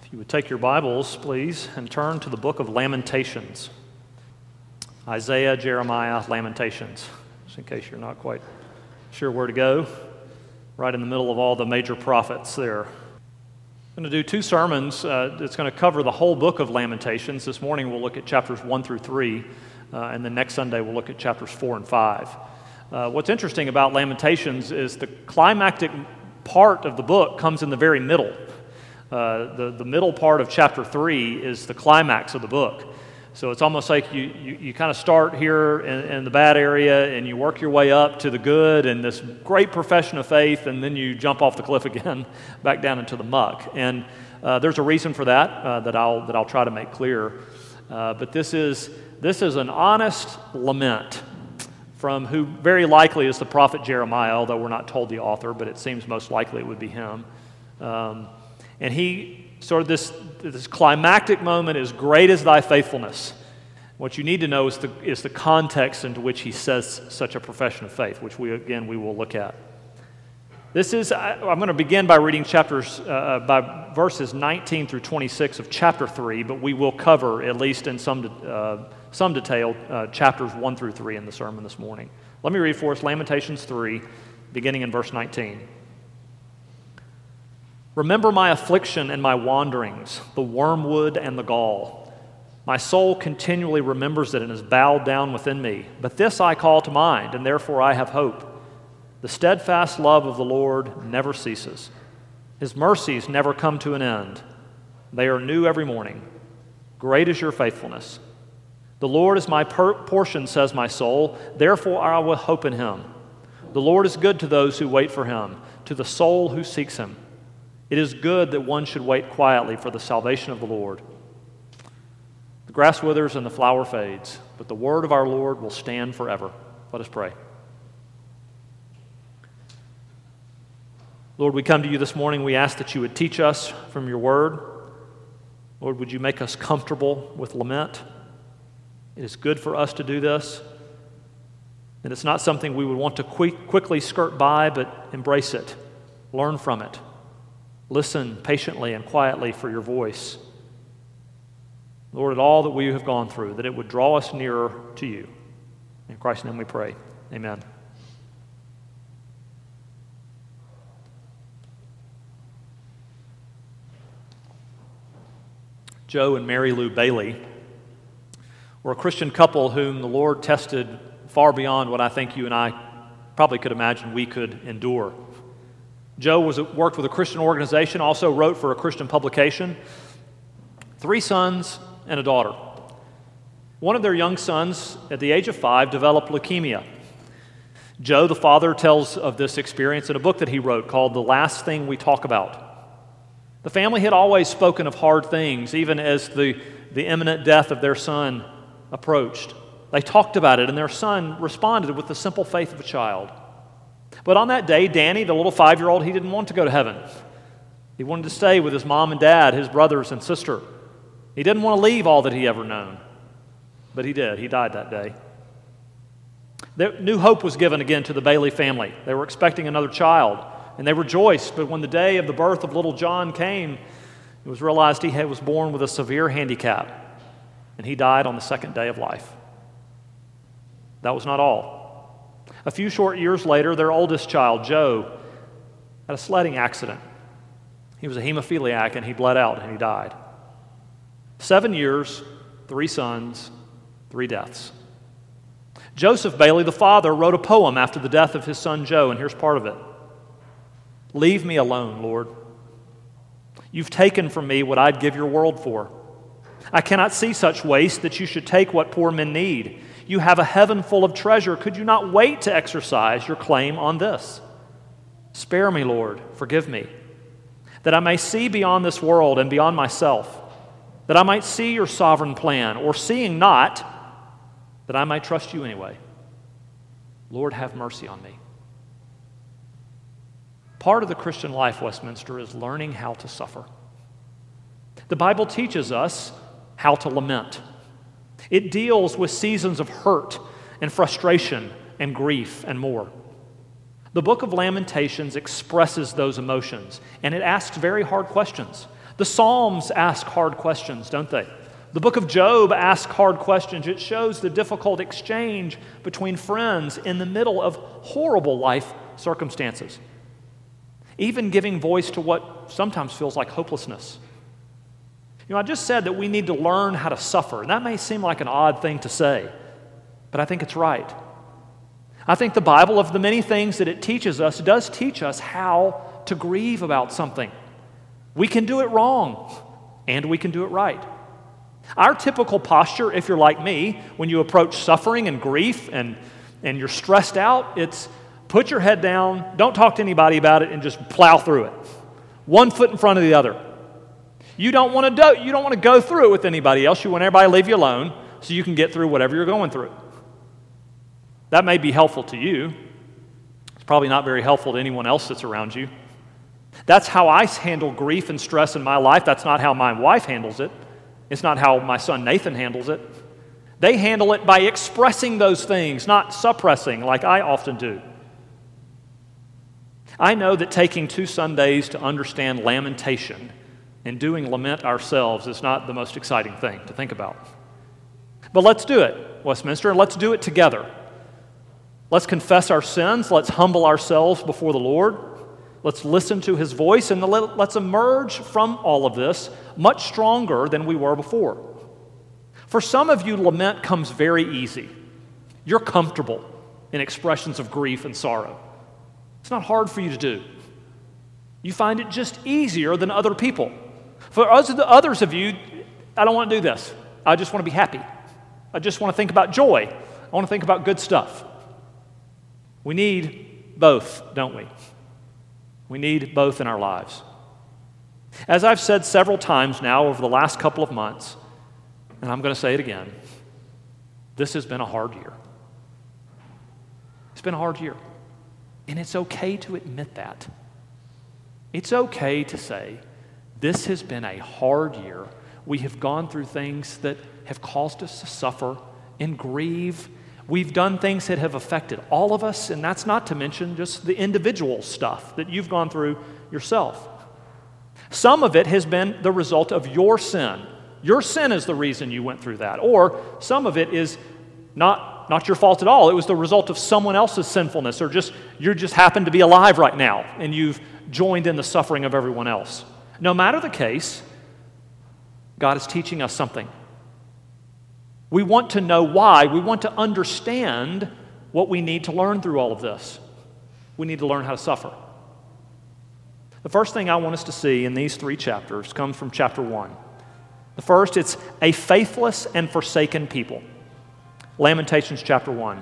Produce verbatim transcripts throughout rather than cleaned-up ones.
If you would take your Bibles, please, and turn to the book of Lamentations. Isaiah, Jeremiah, Lamentations. Just in case you're not quite sure where to go, right in the middle of all the major prophets there. I'm going to do two sermons uh, that's going to cover the whole book of Lamentations. This morning we'll look at chapters one through three, uh, and then next Sunday we'll look at chapters four and five. Uh, what's interesting about Lamentations is the climactic part of the book comes in the very middle. Uh, the, the middle part of chapter three is the climax of the book. So it's almost like you, you, you kind of start here in, in the bad area and you work your way up to the good and this great profession of faith, and then you jump off the cliff again back down into the muck. And uh, there's a reason for that uh, that I'll that I'll try to make clear. Uh, but this is this is an honest lament from who very likely is the prophet Jeremiah, although we're not told the author, but it seems most likely it would be him. Um, And he, sort of this, this climactic moment is, great is thy faithfulness. What you need to know is the, is the context into which he says such a profession of faith, which we, again, we will look at. This is, I, I'm going to begin by reading chapters, uh, by verses nineteen through twenty-six of chapter three, but we will cover, at least in some, uh, some detail, uh, chapters one through three in the sermon this morning. Let me read for us Lamentations three, beginning in verse nineteen. Remember my affliction and my wanderings, the wormwood and the gall. My soul continually remembers it and is bowed down within me. But this I call to mind, and therefore I have hope. The steadfast love of the Lord never ceases. His mercies never come to an end. They are new every morning. Great is your faithfulness. The Lord is my per- portion, says my soul. Therefore I will hope in him. The Lord is good to those who wait for him, to the soul who seeks him. It is good that one should wait quietly for the salvation of the Lord. The grass withers and the flower fades, but the word of our Lord will stand forever. Let us pray. Lord, we come to you this morning. We ask that you would teach us from your word. Lord, would you make us comfortable with lament? It is good for us to do this. And it's not something we would want to quick, quickly skirt by, but embrace it. Learn from it. Listen patiently and quietly for your voice. Lord, at all that we have gone through, that it would draw us nearer to you. In Christ's name we pray. Amen. Joe and Mary Lou Bailey were a Christian couple whom the Lord tested far beyond what I think you and I probably could imagine we could endure. Joe was worked with a Christian organization, also wrote for a Christian publication. Three sons and a daughter. One of their young sons, at the age of five, developed leukemia. Joe, the father, tells of this experience in a book that he wrote called The Last Thing We Talk About. The family had always spoken of hard things, even as the, the imminent death of their son approached. They talked about it, and their son responded with the simple faith of a child. But on that day, Danny, the little five-year-old, he didn't want to go to heaven. He wanted to stay with his mom and dad, his brothers and sister. He didn't want to leave all that he ever known. But he did. He died that day. There, new hope was given again to the Bailey family. They were expecting another child, and they rejoiced. But when the day of the birth of little John came, it was realized he had, was born with a severe handicap, and he died on the second day of life. That was not all. A few short years later, their oldest child, Joe, had a sledding accident. He was a hemophiliac, and he bled out, and he died. Seven years, three sons, three deaths. Joseph Bailey, the father, wrote a poem after the death of his son Joe, and here's part of it. Leave me alone, Lord. You've taken from me what I'd give your world for. I cannot see such waste that you should take what poor men need. You have a heaven full of treasure. Could you not wait to exercise your claim on this? Spare me, Lord, forgive me, that I may see beyond this world and beyond myself, that I might see your sovereign plan, or seeing not, that I might trust you anyway. Lord, have mercy on me. Part of the Christian life, Westminster, is learning how to suffer. The Bible teaches us how to lament. It deals with seasons of hurt and frustration and grief and more. The book of Lamentations expresses those emotions, and it asks very hard questions. The Psalms ask hard questions, don't they? The book of Job asks hard questions. It shows the difficult exchange between friends in the middle of horrible life circumstances, even giving voice to what sometimes feels like hopelessness. You know, I just said that we need to learn how to suffer, and that may seem like an odd thing to say, but I think it's right. I think the Bible, of the many things that it teaches us, does teach us how to grieve about something. We can do it wrong, and we can do it right. Our typical posture, if you're like me, when you approach suffering and grief and, and you're stressed out, it's put your head down, don't talk to anybody about it, and just plow through it. One foot in front of the other. You don't want to do, you don't want to go through it with anybody else. You want everybody to leave you alone so you can get through whatever you're going through. That may be helpful to you. It's probably not very helpful to anyone else that's around you. That's how I handle grief and stress in my life. That's not how my wife handles it. It's not how my son Nathan handles it. They handle it by expressing those things, not suppressing like I often do. I know that taking two Sundays to understand lamentation and doing lament ourselves is not the most exciting thing to think about. But let's do it, Westminster, and let's do it together. Let's confess our sins. Let's humble ourselves before the Lord. Let's listen to His voice, and let's emerge from all of this much stronger than we were before. For some of you, lament comes very easy. You're comfortable in expressions of grief and sorrow. It's not hard for you to do. You find it just easier than other people. For others of you, I don't want to do this. I just want to be happy. I just want to think about joy. I want to think about good stuff. We need both, don't we? We need both in our lives. As I've said several times now over the last couple of months, and I'm going to say it again, this has been a hard year. It's been a hard year. And it's okay to admit that. It's okay to say, this has been a hard year. We have gone through things that have caused us to suffer and grieve. We've done things that have affected all of us, and that's not to mention just the individual stuff that you've gone through yourself. Some of it has been the result of your sin. Your sin is the reason you went through that. Or some of it is not, not your fault at all. It was the result of someone else's sinfulness, or just you just happen to be alive right now, and you've joined in the suffering of everyone else. No matter the case, God is teaching us something. We want to know why. We want to understand what we need to learn through all of this. We need to learn how to suffer. The first thing I want us to see in these three chapters comes from chapter one. The first, it's a faithless and forsaken people. Lamentations chapter one.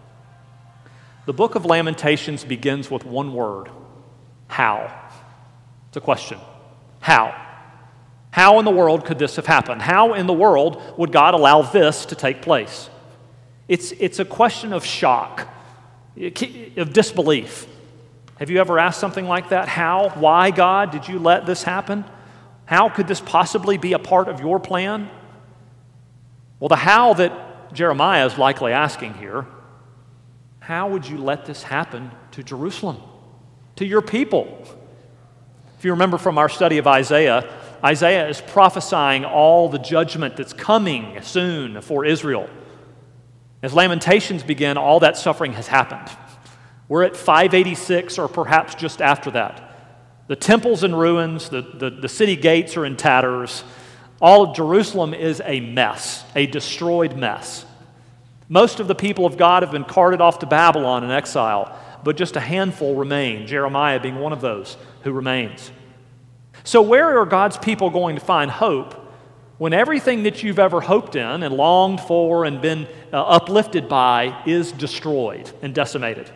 The book of Lamentations begins with one word, how. It's a question. How? How in the world could this have happened? How in the world would God allow this to take place? It's, it's a question of shock, of disbelief. Have you ever asked something like that? How? Why, God, did you let this happen? How could this possibly be a part of your plan? Well, the how that Jeremiah is likely asking here, how would you let this happen to Jerusalem, to your people? If you remember from our study of Isaiah, Isaiah is prophesying all the judgment that's coming soon for Israel. As Lamentations begin, all that suffering has happened. We're at five eighty-six, or perhaps just after that. The temple's in ruins, the, the, the city gates are in tatters. All of Jerusalem is a mess, a destroyed mess. Most of the people of God have been carted off to Babylon in exile, but just a handful remain, Jeremiah being one of those who remains. So where are God's people going to find hope when everything that you've ever hoped in and longed for and been uh, uplifted by is destroyed and decimated?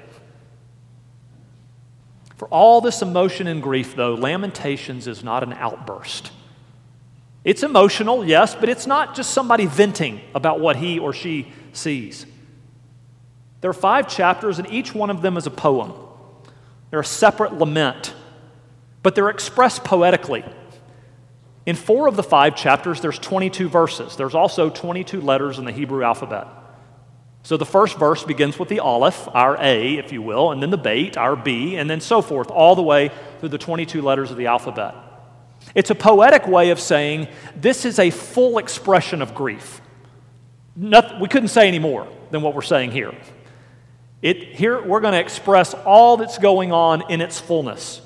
For all this emotion and grief, though, Lamentations is not an outburst. It's emotional, yes, but it's not just somebody venting about what he or she sees. There are five chapters, and each one of them is a poem. They're a separate lament, but they're expressed poetically. In four of the five chapters, there's twenty-two verses. There's also twenty-two letters in the Hebrew alphabet. So the first verse begins with the Aleph, our A, if you will, and then the Beit, our B, and then so forth, all the way through the twenty-two letters of the alphabet. It's a poetic way of saying this is a full expression of grief. Nothing, we couldn't say any more than what we're saying here. It, here we're going to express all that's going on in its fullness.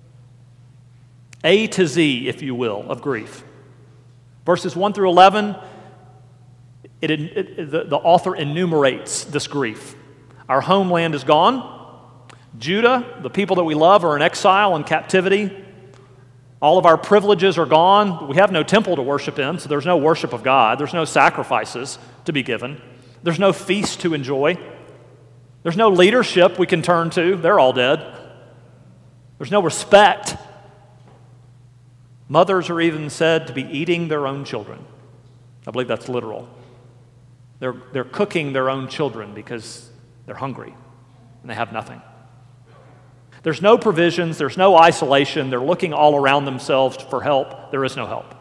A to Z, if you will, of grief. Verses one through eleven, it, it, the, the author enumerates this grief. Our homeland is gone. Judah, the people that we love, are in exile and captivity. All of our privileges are gone. We have no temple to worship in, so there's no worship of God. There's no sacrifices to be given. There's no feast to enjoy. There's no leadership we can turn to. They're all dead. There's no respect. Mothers are even said to be eating their own children. I believe that's literal. They're, they're cooking their own children because they're hungry and they have nothing. There's no provisions. There's no isolation. They're looking all around themselves for help. There is no help.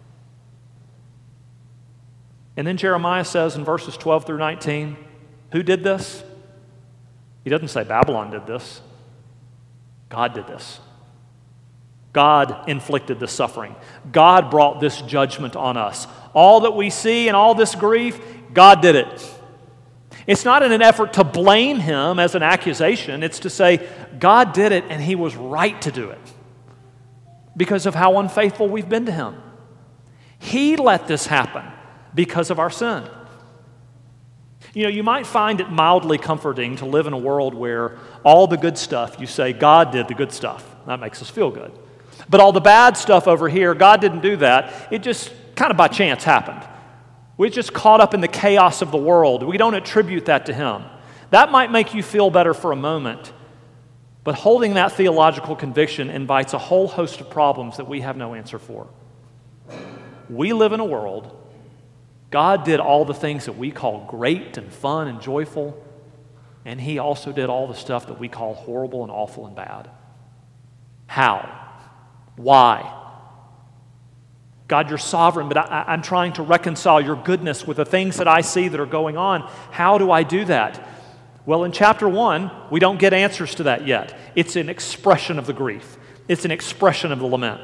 And then Jeremiah says in verses twelve through nineteen, who did this? He doesn't say Babylon did this. God did this. God inflicted the suffering. God brought this judgment on us. All that we see and all this grief, God did it. It's not in an effort to blame him as an accusation. It's to say, God did it and he was right to do it because of how unfaithful we've been to him. He let this happen because of our sin. You know, you might find it mildly comforting to live in a world where all the good stuff, you say, God did the good stuff. That makes us feel good. But all the bad stuff over here, God didn't do that. It just kind of by chance happened. We're just caught up in the chaos of the world. We don't attribute that to him. That might make you feel better for a moment, but holding that theological conviction invites a whole host of problems that we have no answer for. We live in a world, God did all the things that we call great and fun and joyful, and he also did all the stuff that we call horrible and awful and bad. How? Why? God, you're sovereign, but I, I'm trying to reconcile your goodness with the things that I see that are going on. How do I do that? Well, in chapter one, we don't get answers to that yet. It's an expression of the grief. It's an expression of the lament.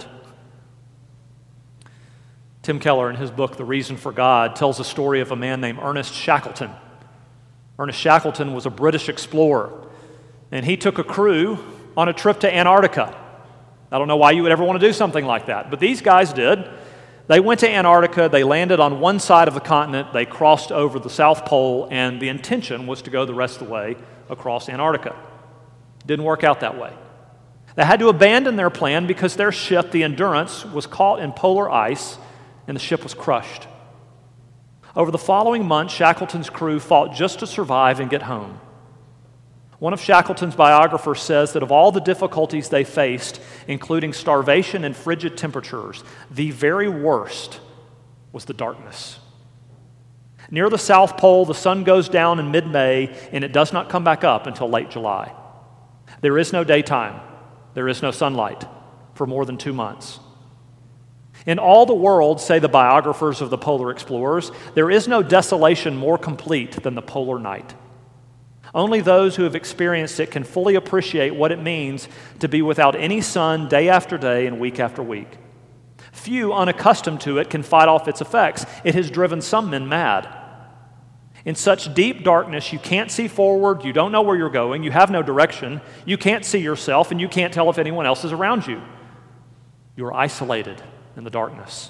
Tim Keller, in his book, The Reason for God, tells a story of a man named Ernest Shackleton. Ernest Shackleton was a British explorer, and he took a crew on a trip to Antarctica. I don't know why you would ever want to do something like that, but these guys did. They went to Antarctica, they landed on one side of the continent, they crossed over the South Pole, and the intention was to go the rest of the way across Antarctica. Didn't work out that way. They had to abandon their plan because their ship, the Endurance, was caught in polar ice and the ship was crushed. Over the following months, Shackleton's crew fought just to survive and get home. One of Shackleton's biographers says that of all the difficulties they faced, including starvation and frigid temperatures, the very worst was the darkness. Near the South Pole, the sun goes down in mid-May, and it does not come back up until late July. There is no daytime. There is no sunlight for more than two months. In all the world, say the biographers of the polar explorers, there is no desolation more complete than the polar night. Only those who have experienced it can fully appreciate what it means to be without any sun day after day and week after week. Few unaccustomed to it can fight off its effects. It has driven some men mad. In such deep darkness, you can't see forward, you don't know where you're going, you have no direction, you can't see yourself, and you can't tell if anyone else is around you. You are isolated in the darkness.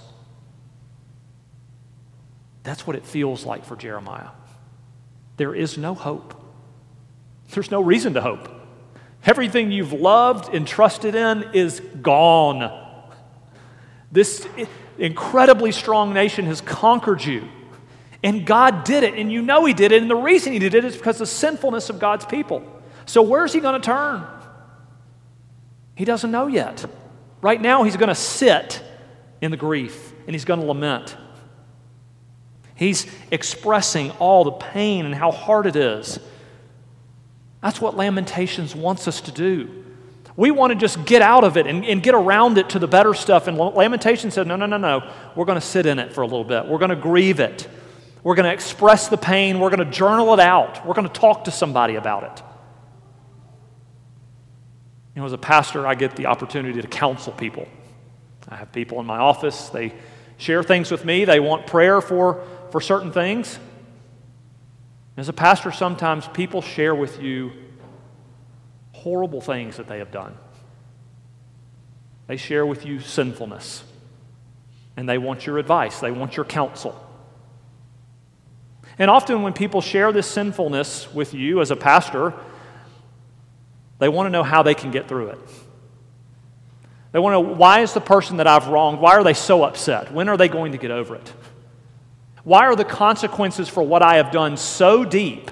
That's what it feels like for Jeremiah. There is no hope. There's no reason to hope. Everything you've loved and trusted in is gone. This incredibly strong nation has conquered you. And God did it, and you know he did it, and the reason he did it is because of the sinfulness of God's people. So where's he going to turn? He doesn't know yet. Right now he's going to sit in the grief, and he's going to lament. He's expressing all the pain and how hard it is. That's what Lamentations wants us to do. We want to just get out of it and, and get around it to the better stuff. And Lamentations said, no, no, no, no. We're going to sit in it for a little bit. We're going to grieve it. We're going to express the pain. We're going to journal it out. We're going to talk to somebody about it. You know, as a pastor, I get the opportunity to counsel people. I have people in my office, they share things with me, they want prayer for, for certain things. As a pastor, sometimes people share with you horrible things that they have done. They share with you sinfulness, and they want your advice, they want your counsel. And often when people share this sinfulness with you as a pastor, they want to know how they can get through it. They want to know, why is the person that I've wronged, why are they so upset? When are they going to get over it? Why are the consequences for what I have done so deep?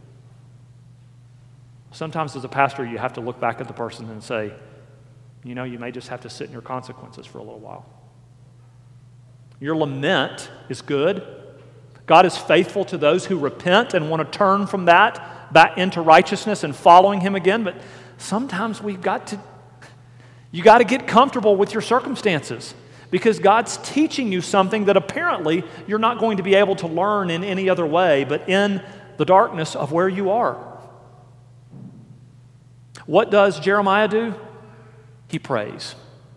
Sometimes as a pastor, you have to look back at the person and say, you know, you may just have to sit in your consequences for a little while. Your lament is good. God is faithful to those who repent and want to turn from that back into righteousness and following Him again. But sometimes we've got to, you got to get comfortable with your circumstances because God's teaching you something that apparently you're not going to be able to learn in any other way but in the darkness of where you are. What does Jeremiah do? He prays.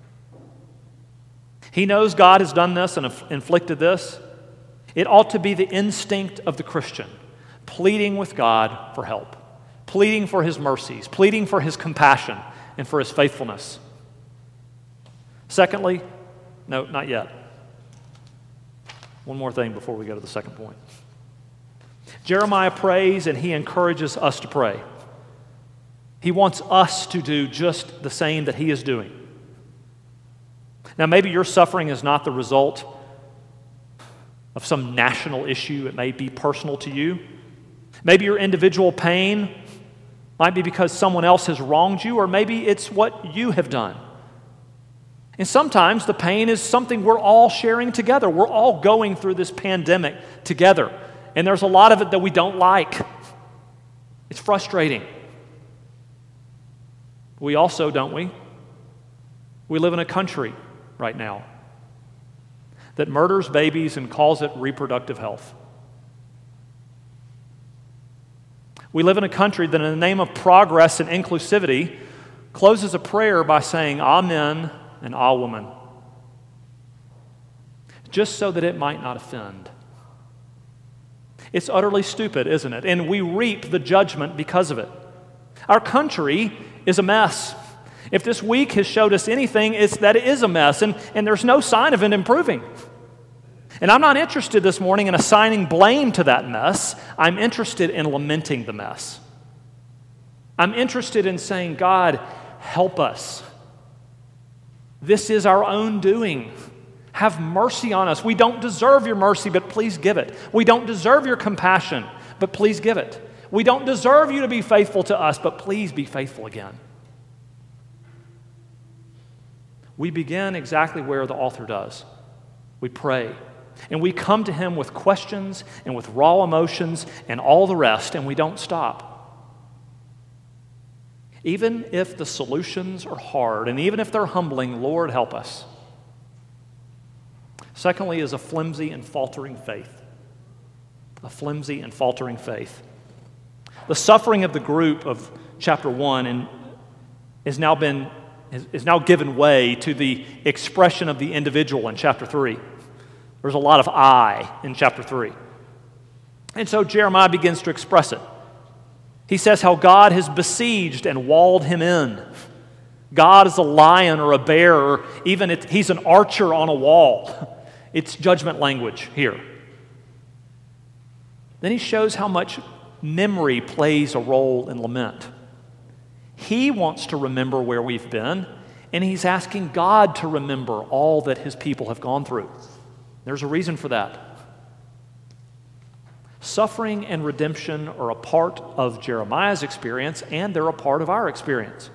He knows God has done this and inflicted this. It ought to be the instinct of the Christian, pleading with God for help, pleading for His mercies, pleading for His compassion and for His faithfulness. Secondly, no, not yet. One more thing before we go to the second point. Jeremiah prays and he encourages us to pray. He wants us to do just the same that he is doing. Now, maybe your suffering is not the result of some national issue. It may be personal to you. Maybe your individual pain might be because someone else has wronged you, or maybe it's what you have done. And sometimes the pain is something we're all sharing together. We're all going through this pandemic together. And there's a lot of it that we don't like. It's frustrating. We also, don't we? We live in a country right now that murders babies and calls it reproductive health. We live in a country that in the name of progress and inclusivity closes a prayer by saying amen and ah woman, just so that it might not offend. It's utterly stupid, isn't it? And we reap the judgment because of it. Our country is a mess. If this week has showed us anything, it's that it is a mess, and, and there's no sign of it improving. And I'm not interested this morning in assigning blame to that mess. I'm interested in lamenting the mess. I'm interested in saying, God, help us. This is our own doing. Have mercy on us. We don't deserve your mercy, but please give it. We don't deserve your compassion, but please give it. We don't deserve you to be faithful to us, but please be faithful again. We begin exactly where the author does. We pray, and we come to him with questions and with raw emotions and all the rest, and we don't stop. Even if the solutions are hard, and even if they're humbling, Lord, help us. Secondly is a flimsy and faltering faith. A flimsy and faltering faith. The suffering of the group of chapter one and has now been is now given way to the expression of the individual in chapter three. There's a lot of I in chapter three. And so Jeremiah begins to express it. He says how God has besieged and walled him in. God is a lion or a bear, or even it, he's an archer on a wall. It's judgment language here. Then he shows how much memory plays a role in lament. He wants to remember where we've been, and he's asking God to remember all that his people have gone through. There's a reason for that. Suffering and redemption are a part of Jeremiah's experience, and they're a part of our experience.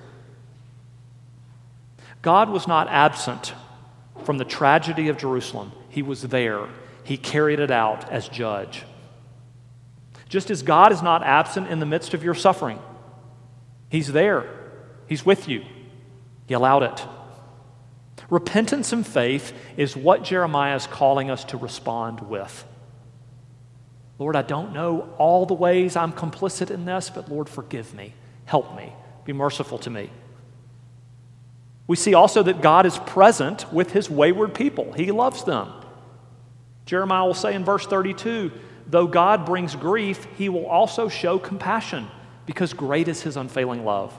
God was not absent from the tragedy of Jerusalem. He was there. He carried it out as judge. Just as God is not absent in the midst of your suffering, he's there. He's with you. He allowed it. Repentance and faith is what Jeremiah is calling us to respond with. Lord, I don't know all the ways I'm complicit in this, but Lord, forgive me. Help me. Be merciful to me. We see also that God is present with his wayward people. He loves them. Jeremiah will say in verse thirty-two, though God brings grief, he will also show compassion, because great is his unfailing love.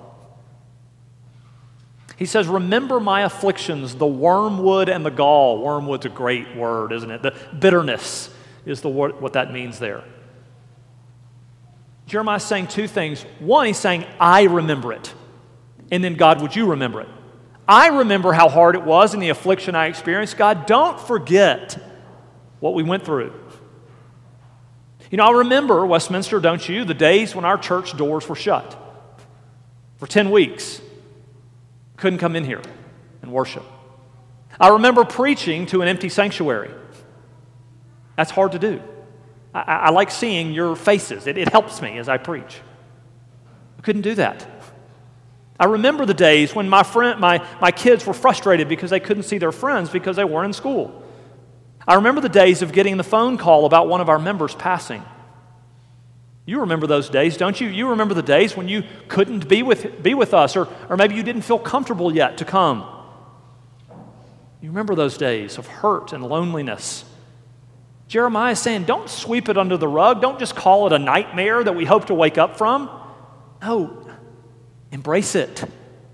He says, remember my afflictions, the wormwood and the gall. Wormwood's a great word, isn't it? The bitterness is the word, what that means there. Jeremiah's saying two things. One, he's saying, I remember it. And then, God, would you remember it? I remember how hard it was and the affliction I experienced. God, don't forget what we went through. You know, I remember, Westminster, don't you, the days when our church doors were shut for ten weeks. Couldn't come in here and worship. I remember preaching to an empty sanctuary. That's hard to do. I, I like seeing your faces. It, it helps me as I preach. I couldn't do that. I remember the days when my friend, my, my kids were frustrated because they couldn't see their friends because they weren't in school. I remember the days of getting the phone call about one of our members passing. You remember those days, don't you? You remember the days when you couldn't be with, be with us, or, or maybe you didn't feel comfortable yet to come. You remember those days of hurt and loneliness. Jeremiah is saying, don't sweep it under the rug. Don't just call it a nightmare that we hope to wake up from. No, embrace it.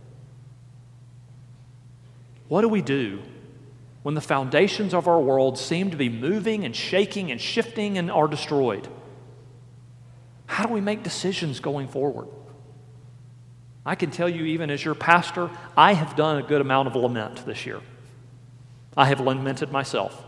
What do we do when the foundations of our world seem to be moving and shaking and shifting and are destroyed? How do we make decisions going forward? I can tell you, even as your pastor, I have done a good amount of lament this year. I have lamented myself.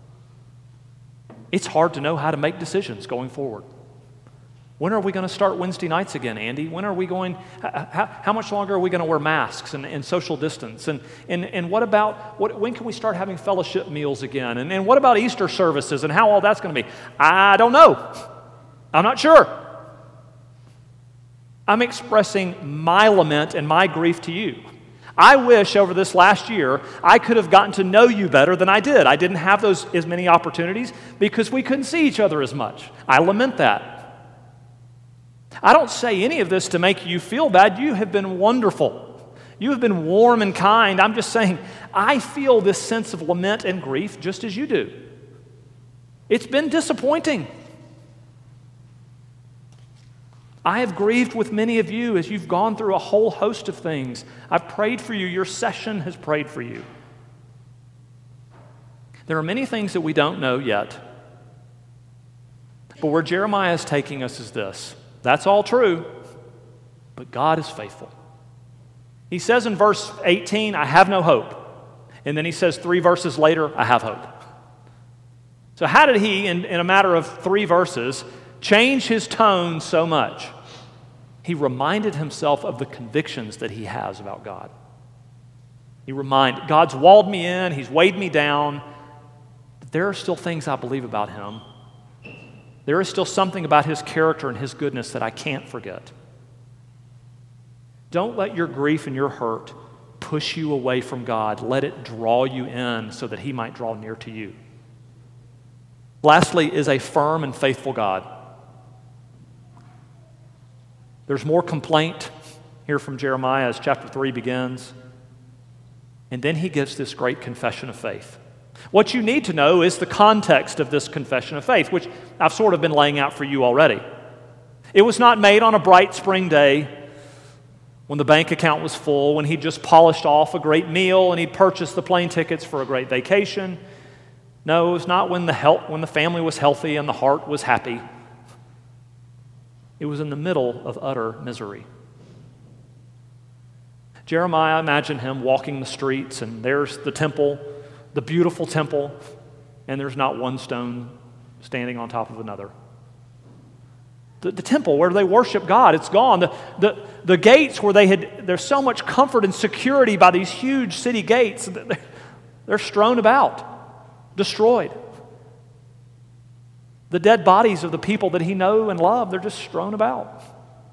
It's hard to know how to make decisions going forward. When are we going to start Wednesday nights again, Andy? When are we going, how, how much longer are we going to wear masks and, and social distance? And, and, and what about, what, when can we start having fellowship meals again? And, and what about Easter services and how all that's going to be? I don't know. I'm not sure. I'm expressing my lament and my grief to you. I wish over this last year I could have gotten to know you better than I did. I didn't have those as many opportunities because we couldn't see each other as much. I lament that. I don't say any of this to make you feel bad. You have been wonderful. You have been warm and kind. I'm just saying I feel this sense of lament and grief just as you do. It's been disappointing. I have grieved with many of you as you've gone through a whole host of things. I've prayed for you. Your session has prayed for you. There are many things that we don't know yet. But where Jeremiah is taking us is this. That's all true, but God is faithful. He says in verse eighteen, I have no hope. And then he says three verses later, I have hope. So how did he, in, in a matter of three verses, change his tone so much? He reminded himself of the convictions that he has about God. He reminded, God's walled me in, he's weighed me down, but there are still things I believe about him. There is still something about his character and his goodness that I can't forget. Don't let your grief and your hurt push you away from God. Let it draw you in so that he might draw near to you. Lastly, is a firm and faithful God. There's more complaint here from Jeremiah as chapter three begins. And then he gives this great confession of faith. What you need to know is the context of this confession of faith, which I've sort of been laying out for you already. It was not made on a bright spring day when the bank account was full, when he'd just polished off a great meal and he'd purchased the plane tickets for a great vacation. No, it was not when the health, when the family was healthy and the heart was happy. It was in the middle of utter misery. Jeremiah, imagine him walking the streets, and there's the temple, the beautiful temple, and there's not one stone standing on top of another. The, the temple where they worship God, it's gone. The, the, the gates where they had, there's so much comfort and security by these huge city gates, they're, they're strewn about, destroyed. The dead bodies of the people that he knew and loved, they're just strewn about.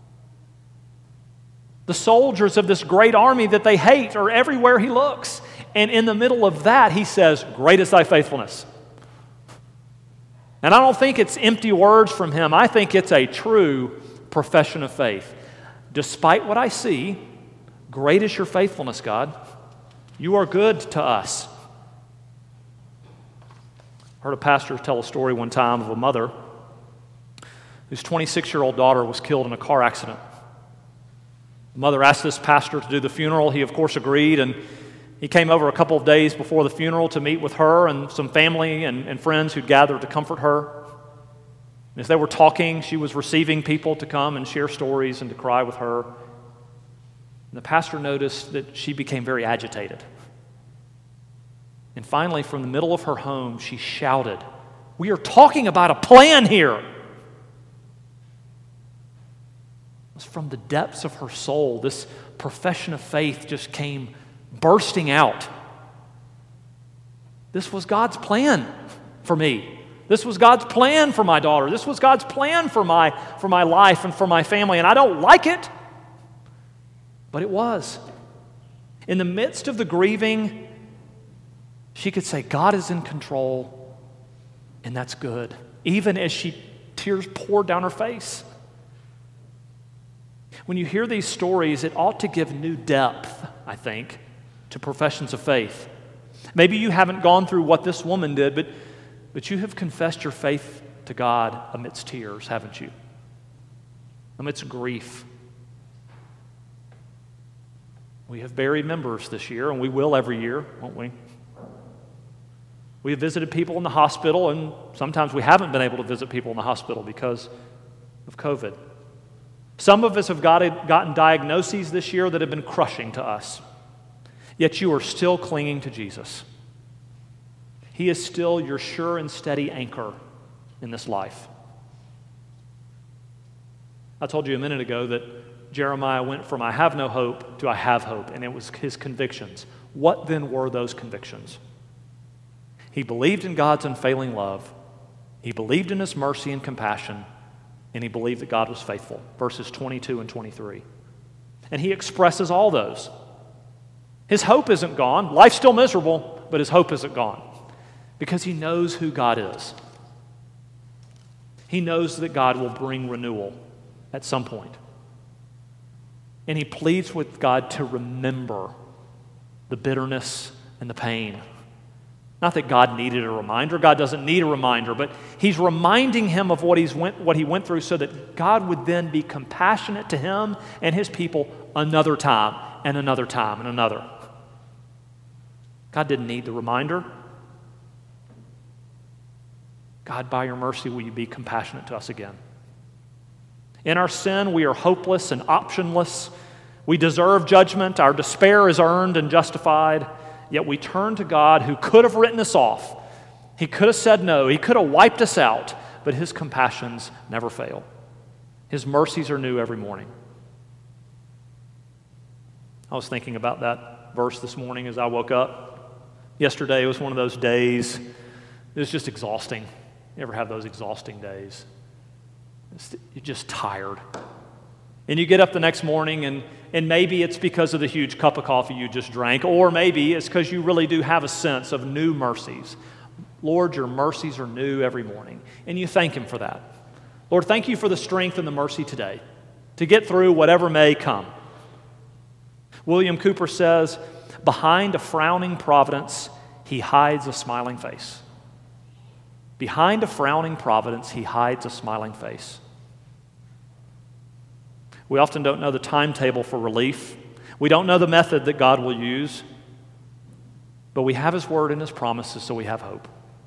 The soldiers of this great army that they hate are everywhere he looks. And in the middle of that, he says, great is thy faithfulness. And I don't think it's empty words from him. I think it's a true profession of faith. Despite what I see, great is your faithfulness, God. You are good to us. I heard a pastor tell a story one time of a mother whose twenty-six-year-old daughter was killed in a car accident. The mother asked this pastor to do the funeral. He, of course, agreed, and he came over a couple of days before the funeral to meet with her and some family and, and friends who'd gathered to comfort her. And as they were talking, she was receiving people to come and share stories and to cry with her. And the pastor noticed that she became very agitated. And finally, from the middle of her home, she shouted, "We are talking about a plan here." It was from the depths of her soul. This profession of faith just came bursting out. This was God's plan for me. This was God's plan for my daughter. This was God's plan for my, for my life and for my family. And I don't like it, but it was. In the midst of the grieving, she could say, God is in control, and that's good. Even as she tears poured down her face. When you hear these stories, it ought to give new depth, I think, to professions of faith. Maybe you haven't gone through what this woman did, but, but you have confessed your faith to God amidst tears, haven't you? Amidst grief. We have buried members this year, and we will every year, won't we? We have visited people in the hospital, and sometimes we haven't been able to visit people in the hospital because of COVID. Some of us have got, gotten diagnoses this year that have been crushing to us. Yet you are still clinging to Jesus. He is still your sure and steady anchor in this life. I told you a minute ago that Jeremiah went from I have no hope to I have hope, and it was his convictions. What then were those convictions? He believed in God's unfailing love. He believed in His mercy and compassion, and he believed that God was faithful. Verses twenty-two and twenty-three. And he expresses all those. His hope isn't gone. Life's still miserable, but his hope isn't gone because he knows who God is. He knows that God will bring renewal at some point. And he pleads with God to remember the bitterness and the pain. Not that God needed a reminder. God doesn't need a reminder, but he's reminding him of what, he's went, what he went through so that God would then be compassionate to him and his people another time and another time and another. God didn't need the reminder. God, by your mercy, will you be compassionate to us again? In our sin, we are hopeless and optionless. We deserve judgment. Our despair is earned and justified. Yet we turn to God who could have written us off. He could have said no. He could have wiped us out. But his compassions never fail. His mercies are new every morning. I was thinking about that verse this morning as I woke up. Yesterday was one of those days. It was just exhausting. You ever have those exhausting days? You're just tired. And you get up the next morning, and, and maybe it's because of the huge cup of coffee you just drank, or maybe it's because you really do have a sense of new mercies. Lord, your mercies are new every morning, and you thank him for that. Lord, thank you for the strength and the mercy today to get through whatever may come. William Cooper says, behind a frowning providence, he hides a smiling face. Behind a frowning providence, he hides a smiling face. We often don't know the timetable for relief. We don't know the method that God will use. But we have his word and his promises, so we have hope.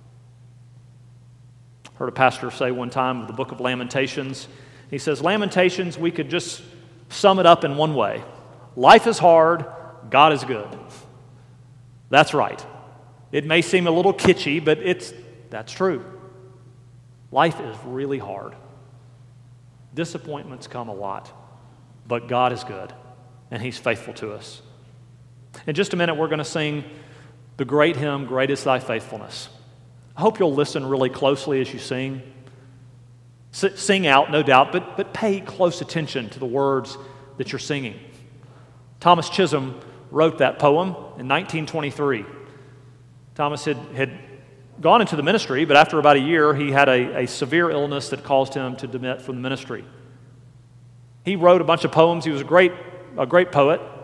I heard a pastor say one time of the book of Lamentations. He says, Lamentations, we could just sum it up in one way. Life is hard, God is good. That's right. It may seem a little kitschy, but it's that's true. Life is really hard. Disappointments come a lot. But God is good, and he's faithful to us. In just a minute, we're going to sing the great hymn, Great is Thy Faithfulness. I hope you'll listen really closely as you sing. S- sing out, no doubt, but, but pay close attention to the words that you're singing. Thomas Chisholm wrote that poem in nineteen twenty-three. Thomas had, had gone into the ministry, but after about a year, he had a, a severe illness that caused him to demit from the ministry. He wrote a bunch of poems. He was a great, a great poet.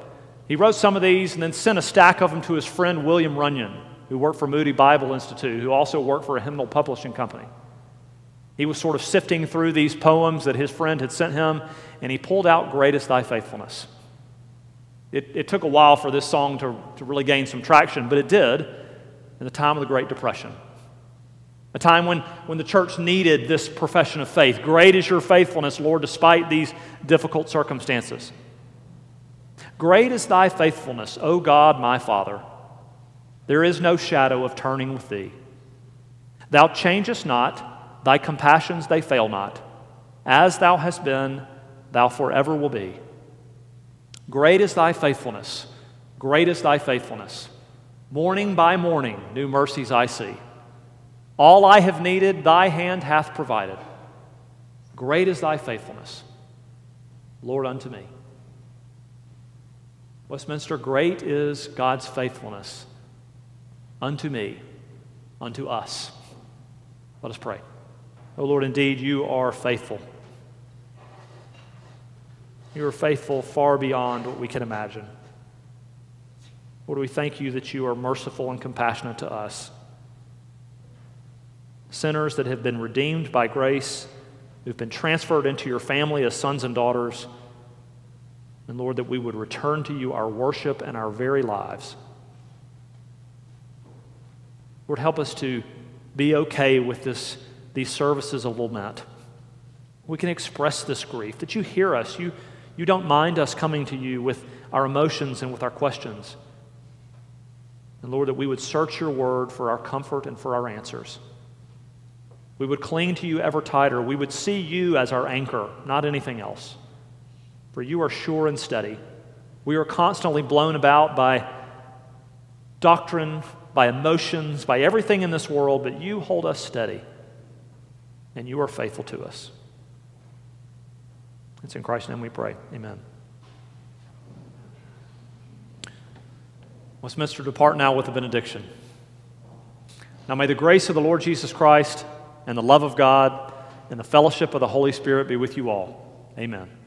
He wrote some of these and then sent a stack of them to his friend William Runyon, who worked for Moody Bible Institute, who also worked for a hymnal publishing company. He was sort of sifting through these poems that his friend had sent him, and he pulled out Great Is Thy Faithfulness. It, it took a while for this song to, to really gain some traction, but it did in the time of the Great Depression. A time when, when the church needed this profession of faith. Great is your faithfulness, Lord, despite these difficult circumstances. Great is thy faithfulness, O God, my Father. There is no shadow of turning with thee. Thou changest not, thy compassions they fail not. As thou hast been, thou forever will be. Great is thy faithfulness, great is thy faithfulness. Morning by morning, new mercies I see. All I have needed, thy hand hath provided. Great is thy faithfulness, Lord, unto me. Westminster, great is God's faithfulness unto me, unto us. Let us pray. Oh Lord, indeed, you are faithful. You are faithful far beyond what we can imagine. Lord, we thank you that you are merciful and compassionate to us. Sinners that have been redeemed by grace, who've been transferred into your family as sons and daughters. And Lord, that we would return to you our worship and our very lives. Lord, help us to be okay with this, these services of lament. We can express this grief, that you hear us. You, you don't mind us coming to you with our emotions and with our questions. And Lord, that we would search your word for our comfort and for our answers. We would cling to you ever tighter. We would see you as our anchor, not anything else. For you are sure and steady. We are constantly blown about by doctrine, by emotions, by everything in this world, but you hold us steady, and you are faithful to us. It's in Christ's name we pray. Amen. Westminster, depart now with a benediction. Now may the grace of the Lord Jesus Christ and the love of God and the fellowship of the Holy Spirit be with you all. Amen.